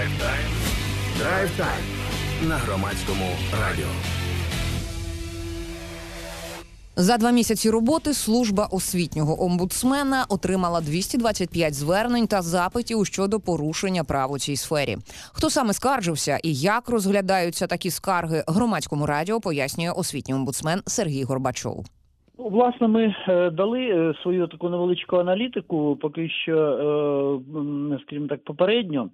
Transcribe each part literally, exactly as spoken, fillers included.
Драйв-тайм. Драйв-тайм на Громадському радіо. За два місяці роботи служба освітнього омбудсмена отримала двісті двадцять п'ять звернень та запитів щодо порушення прав у цій сфері. Хто саме скаржився і як розглядаються такі скарги Громадському радіо, пояснює освітній омбудсмен Сергій Горбачов. Власне, ми дали свою таку невеличку аналітику, поки що, скажімо так, попередньо.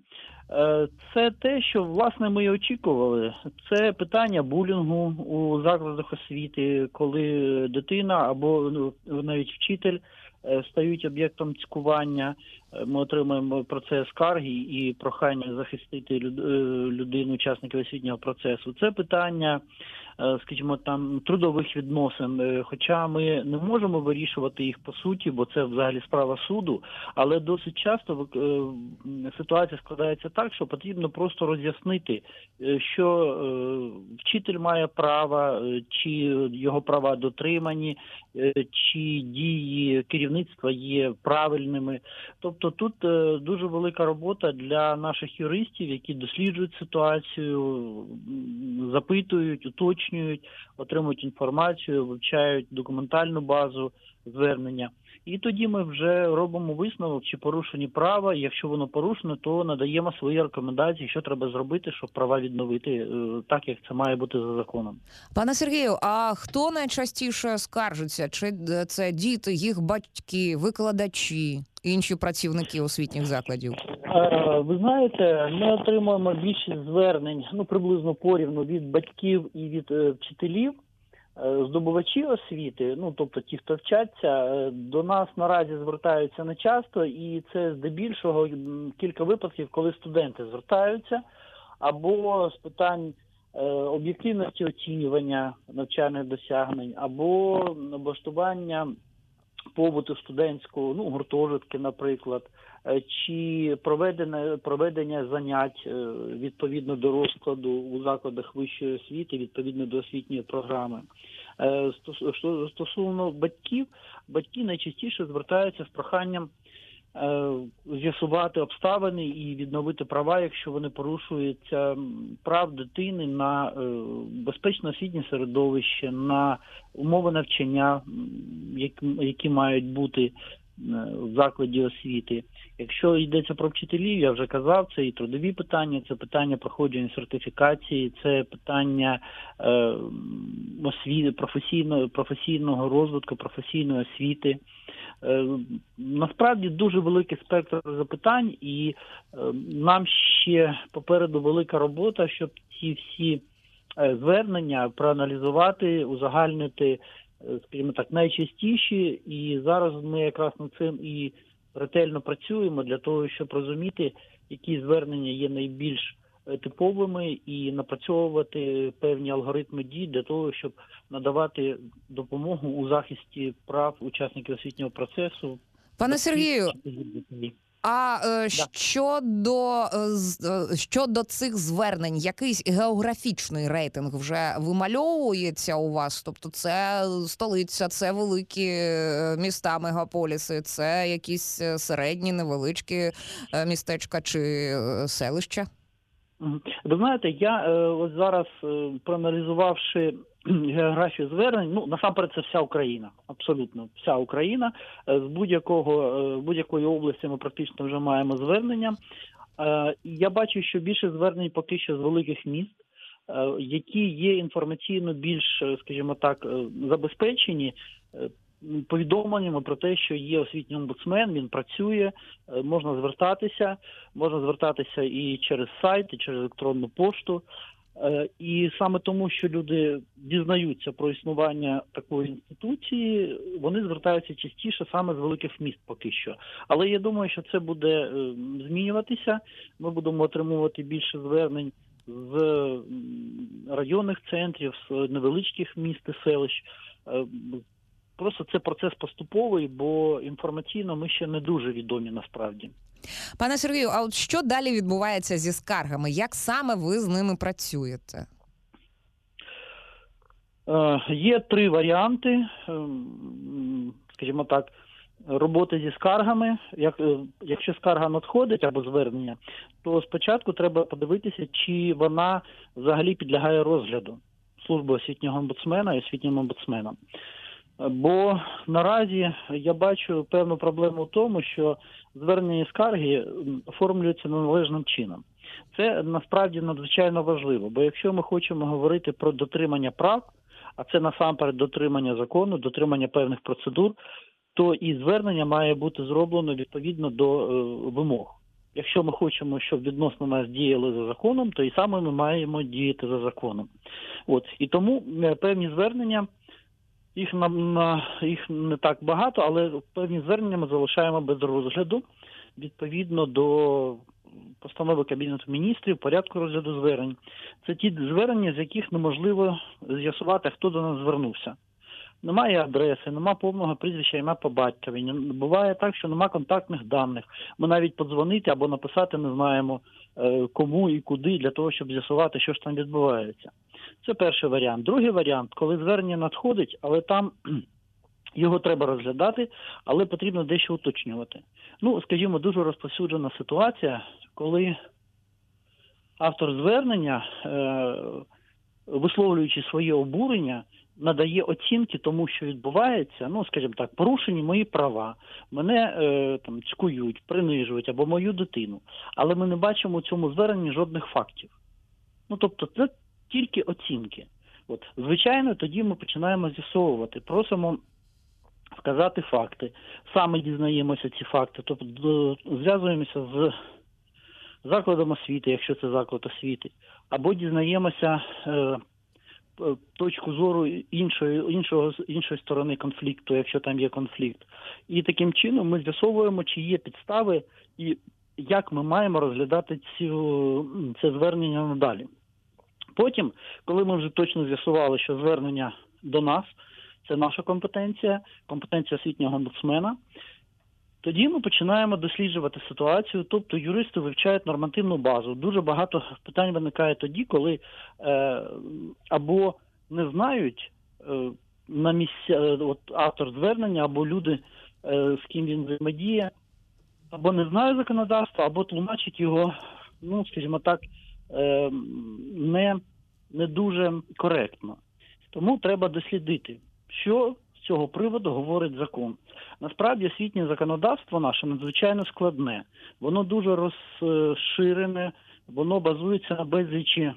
Це те, що, власне, ми і очікували. Це питання булінгу у закладах освіти, коли дитина або навіть вчитель стають об'єктом цькування. Ми отримуємо про це скарги і прохання захистити людину, учасників освітнього процесу. Це питання, скажімо, там, трудових відносин, хоча ми не можемо вирішувати їх по суті, бо це взагалі справа суду, але досить часто ситуація складається так, що потрібно просто роз'яснити, що вчитель має право, чи його права дотримані, чи дії керівництва є правильними. Тобто тут дуже велика робота для наших юристів, які досліджують ситуацію, запитують, уточнюють, отримують інформацію, вивчають документальну базу звернення. І тоді ми вже робимо висновок, чи порушені права. Якщо воно порушено, то надаємо свої рекомендації, що треба зробити, щоб права відновити так, як це має бути за законом. Пане Сергію, а хто найчастіше скаржиться? Чи це діти, їх батьки, викладачі, інші працівники освітніх закладів? Ви знаєте, ми отримуємо більшість звернень, ну, приблизно порівну, від батьків і від е, вчителів. Здобувачі освіти, ну, тобто ті, хто вчаться, до нас наразі звертаються не часто, і це здебільшого кілька випадків, коли студенти звертаються, або з питань е, об'єктивності оцінювання навчальних досягнень, або облаштування побуту студентського, ну, гуртожитки, наприклад, чи проведення, проведення занять відповідно до розкладу у закладах вищої освіти, відповідно до освітньої програми. Стосовно батьків, батьки найчастіше звертаються з проханням з'ясувати обставини і відновити права, якщо вони порушуються, прав дитини на безпечне освітнє середовище, на умови навчання, які мають бути в закладі освіти. Якщо йдеться про вчителів, я вже казав, це і трудові питання, це питання проходження сертифікації, це питання е, освіти, професійного, професійного розвитку, професійної освіти. Е, насправді дуже великий спектр запитань, і е, нам ще попереду велика робота, щоб ці всі е, звернення проаналізувати, узагальнити, скажімо так, найчастіші, і зараз ми якраз над цим і ретельно працюємо для того, щоб розуміти, які звернення є найбільш типовими, і напрацьовувати певні алгоритми дій для того, щоб надавати допомогу у захисті прав учасників освітнього процесу. Пане Сергію, а е, щодо, е, щодо цих звернень, якийсь географічний рейтинг вже вимальовується у вас? Тобто це столиця, це великі міста, мегаполіси, це якісь середні, невеличкі містечка чи селища? Ви знаєте, я е, ось зараз, е, проаналізувавши географію звернень, ну, насамперед, це вся Україна, абсолютно вся Україна. З будь-якого, будь-якої області ми практично вже маємо звернення. Я бачу, що більше звернень поки що з великих міст, які є інформаційно більш, скажімо так, забезпечені повідомленнями про те, що є освітній омбудсмен, він працює, можна звертатися, можна звертатися і через сайт, і через електронну пошту. І саме тому, що люди дізнаються про існування такої інституції, вони звертаються частіше саме з великих міст поки що. Але я думаю, що це буде змінюватися. Ми будемо отримувати більше звернень з районних центрів, з невеличких міст і селищ. Просто це процес поступовий, бо інформаційно ми ще не дуже відомі насправді. Пане Сергію, а от що далі відбувається зі скаргами? Як саме ви з ними працюєте? Е, є три варіанти, е, скажімо так. роботи зі скаргами. Як, якщо скарга надходить або звернення, то спочатку треба подивитися, чи вона взагалі підлягає розгляду служби освітнього омбудсмена і освітнім омбудсменом. Бо наразі я бачу певну проблему в тому, що звернення і скарги оформлюються неналежним чином. Це насправді надзвичайно важливо, бо якщо ми хочемо говорити про дотримання прав, а це насамперед дотримання закону, дотримання певних процедур, то і звернення має бути зроблено відповідно до е, вимог. Якщо ми хочемо, щоб відносно нас діяли за законом, то і саме ми маємо діяти за законом. От. І тому певні звернення, їх, на, на, їх не так багато, але певні звернення ми залишаємо без розгляду відповідно до постанови Кабінету міністрів, порядку розгляду звернень. Це ті звернення, з яких неможливо з'ясувати, хто до нас звернувся. Немає адреси, немає повного прізвища, ім'я по батькові. Буває так, що немає контактних даних. Ми навіть подзвонити або написати не знаємо, кому і куди, для того, щоб з'ясувати, що ж там відбувається. Це перший варіант. Другий варіант, коли звернення надходить, але там його треба розглядати, але потрібно дещо уточнювати. Ну, скажімо, дуже розповсюджена ситуація, коли автор звернення, висловлюючи своє обурення, надає оцінки тому, що відбувається, ну, скажімо так, порушені мої права, мене е, там цькують, принижують або мою дитину. Але ми не бачимо у цьому зверненні жодних фактів. Ну, тобто, це тільки оцінки. От, звичайно, тоді ми починаємо з'ясовувати, просимо вказати факти, саме дізнаємося ці факти, тобто зв'язуємося з закладом освіти, якщо це заклад освіти, або дізнаємося е, точку зору іншої, іншого, іншої сторони конфлікту, якщо там є конфлікт. І таким чином ми з'ясовуємо, чи є підстави і як ми маємо розглядати цю, це звернення надалі. Потім, коли ми вже точно з'ясували, що звернення до нас – це наша компетенція, компетенція освітнього омбудсмена, тоді ми починаємо досліджувати ситуацію, тобто юристи вивчають нормативну базу. Дуже багато питань виникає тоді, коли е, або не знають е, на місця, е, от автор звернення, або люди, е, з ким він взаємодіє, або не знають законодавства, або тлумачать його, ну, скажімо так, е, не, не дуже коректно. Тому треба дослідити, що з цього приводу говорить закон. Насправді, освітнє законодавство наше надзвичайно складне. Воно дуже розширене, воно базується на безлічі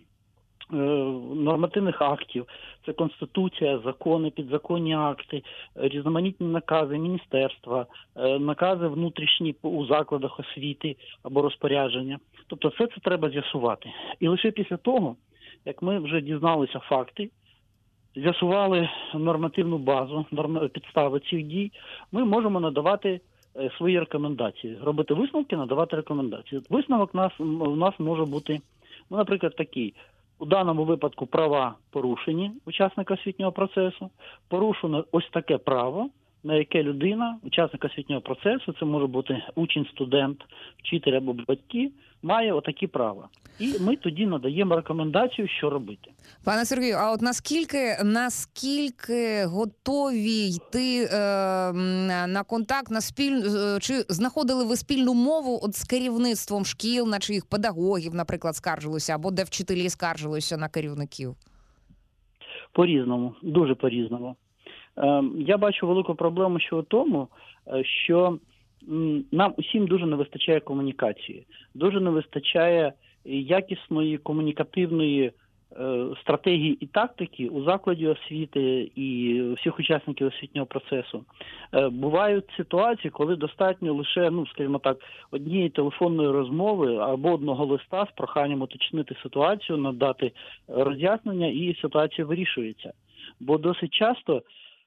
нормативних актів. Це Конституція, закони, підзаконні акти, різноманітні накази міністерства, накази внутрішні у закладах освіти або розпорядження. Тобто все це треба з'ясувати. І лише після того, як ми вже дізналися факти, з'ясували нормативну базу, підстави цих дій, ми можемо надавати свої рекомендації, робити висновки, надавати рекомендації. Висновок у нас, у нас може бути, ну, наприклад, такий. У даному випадку права порушені учасника освітнього процесу, порушено ось таке право, на яке людина, учасник освітнього процесу, це може бути учень, студент, вчитель або батьки, має отакі права. І ми тоді надаємо рекомендацію, що робити. Пане Сергію, а от наскільки, наскільки готові йти е, на контакт, на спіль... чи знаходили ви спільну мову от з керівництвом шкіл, на чиїх педагогів, наприклад, скаржилися, або де вчителі скаржилися на керівників? По-різному, дуже по-різному. Е, я бачу велику проблему ще у тому, що нам усім дуже не вистачає комунікації, дуже не вистачає якісної комунікативної е, стратегії і тактики у закладі освіти і всіх учасників освітнього процесу. Е, бувають ситуації, коли достатньо лише, ну, скажімо так, однієї телефонної розмови або одного листа з проханням уточнити ситуацію, надати роз'яснення, і ситуація вирішується. Бо досить часто,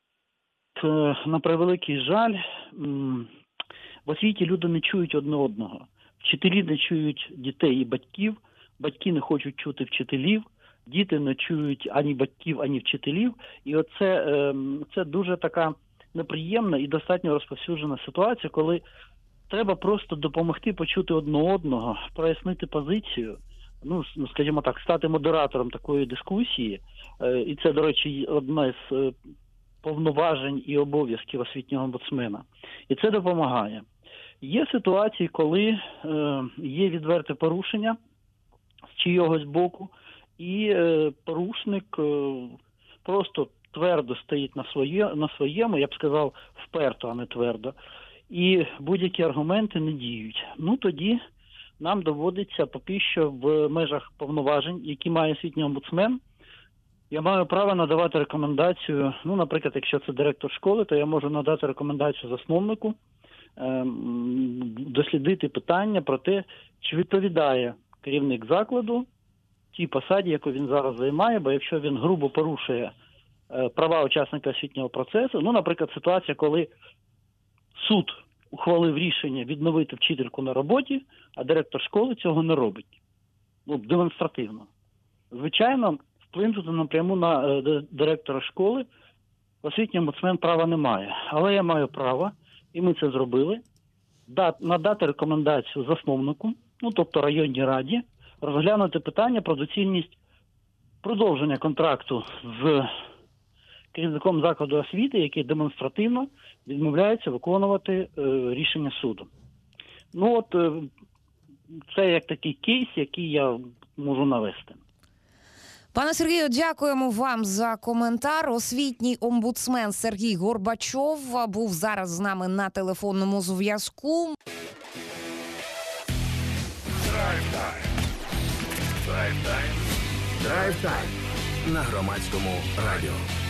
е, на превеликий жаль, м- в освіті люди не чують одне одного. Вчителі не чують дітей і батьків, батьки не хочуть чути вчителів, діти не чують ані батьків, ані вчителів. І оце це дуже така неприємна і достатньо розповсюджена ситуація, коли треба просто допомогти почути одне одного, прояснити позицію, ну, скажімо так, стати модератором такої дискусії. І це, до речі, одна з повноважень і обов'язків освітнього омбудсмена. І це допомагає. Є ситуації, коли е, є відверте порушення з чийогось боку, і е, порушник е, просто твердо стоїть на, своє, на своєму, я б сказав, вперто, а не твердо, і будь-які аргументи не діють. Ну, тоді нам доводиться поки що в межах повноважень, які має освітній омбудсмен, я маю право надавати рекомендацію, ну, наприклад, якщо це директор школи, то я можу надати рекомендацію засновнику, е, дослідити питання про те, чи відповідає керівник закладу тій посаді, яку він зараз займає, бо якщо він грубо порушує е, права учасника освітнього процесу, ну, наприклад, ситуація, коли суд ухвалив рішення відновити вчительку на роботі, а директор школи цього не робить. Ну, демонстративно. Звичайно, вплинути напряму на е, директора школи освітній омбудсмен права не має. Але я маю право, і ми це зробили, да, надати рекомендацію засновнику, ну, тобто районній раді, розглянути питання про доцільність продовження контракту з керівником закладу освіти, який демонстративно відмовляється виконувати е, рішення суду. Ну от, е, це як такий кейс, який я можу навести. Пане Сергію, дякуємо вам за коментар. Освітній омбудсмен Сергій Горбачов був зараз з нами на телефонному зв'язку. Драйв-тайм. Драйв-тайм. Драйв-тайм. На Громадському радіо.